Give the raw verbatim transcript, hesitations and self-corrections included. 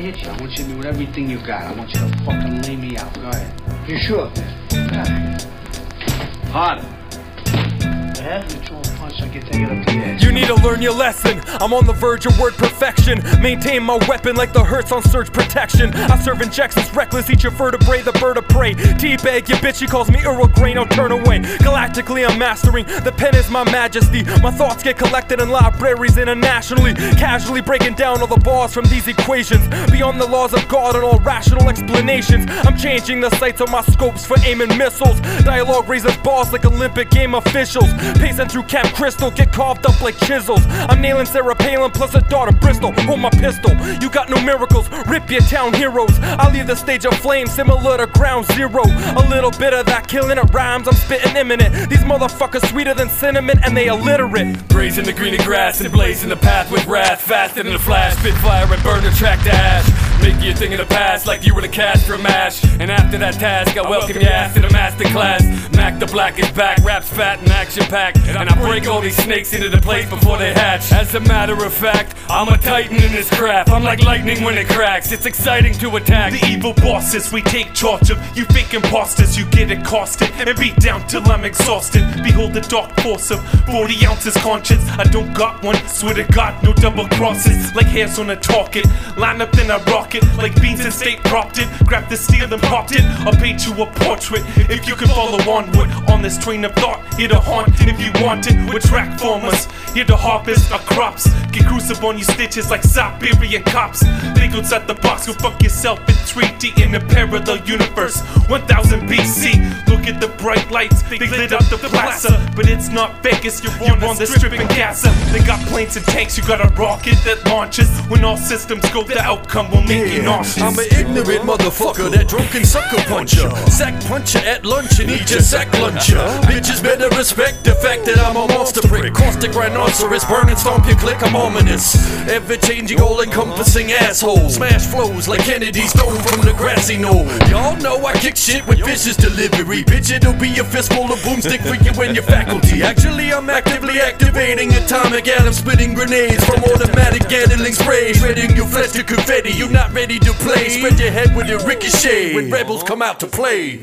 hit you. I want you to do with everything you got. I want you to fucking lay me out. Go ahead. You sure? Yeah. Harder. Yeah? You throw a punch, I get to get up the edge. You need to learn your lesson. I'm on the verge of word perfection. Maintain my weapon like the Hertz on surge protection. I serve injections reckless, eat your vertebrae, the bird of prey. Teabag, your bitch, she calls me Earl Grey, no turn away. Galactically, I'm mastering. The pen is my majesty. My thoughts get collected in libraries internationally. Casually breaking down all the bars from these equations. Beyond the laws of God and all rational explanations. I'm changing the sights on my scopes for aiming missiles. Dialogue raises bars like Olympic game officials. Pacing through Camp Crystal, get carved up like chisels. I'm nailing Sarah Palin plus a daughter Bristol. Hold my pistol, you got no miracles. Rip your town heroes. I leave the stage of flame similar to ground zero. A little bit of that killing it rhymes, I'm spitting imminent. These motherfuckers sweeter than cinnamon and they illiterate. Grazing the greener grass and blazing the path with wrath. Faster than a flash, spit fire and burn the track to ash. Make you think of the past like you were the cast for a mash. And after that task, I welcome your ass to the master class. Mac the Black is back, raps fat and action packed. And I break all these snakes into the place before they hatch. As a matter of fact, I'm a titan in this craft. I'm like lightning when it cracks, it's exciting to attack. The evil bosses, we take charge of. You fake imposters, you get accosted and beat down till I'm exhausted. Behold the dark force of forty ounces conscience. I don't got one, swear to God, no double crosses. Like hairs on a target, line up then I rock it. Like beans in state propped it, grab the steel and popped it. I'll paint you a portrait if you can follow onward on this train of thought. Here to haunt if you want it. With track formers, here to harvest our crops. Get crucible on you stitches like Siberian cops. Think outside the box, go fuck yourself in three D in a parallel universe. one thousand B C, look at the bright lights, they lit up the plaza. But it's not Vegas, you're, you're on the strip in Gaza. They got planes and tanks, you got a rocket that launches. When all systems go, the outcome will make you nauseous. I'm an ignorant motherfucker, that drunken sucker puncher. Sack puncher at lunch and eat your sack luncher. Bitches better respect the fact that I'm a monster prick. Caustic rhinoceros, burn and stomp your click, I'm ominous. Ever-changing, all-encompassing asshole. Smash flows like Kennedy stole from the grassy knoll. Y'all know I kick shit with vicious delivery. Bitch, it'll be a fistful of boomstick for you and your faculty. Actually, I'm actively activating atomic atom spitting grenades from automatic Gatling sprays. Shredding your flesh to confetti, you not ready to play. Spread your head with a ricochet when rebels come out to play.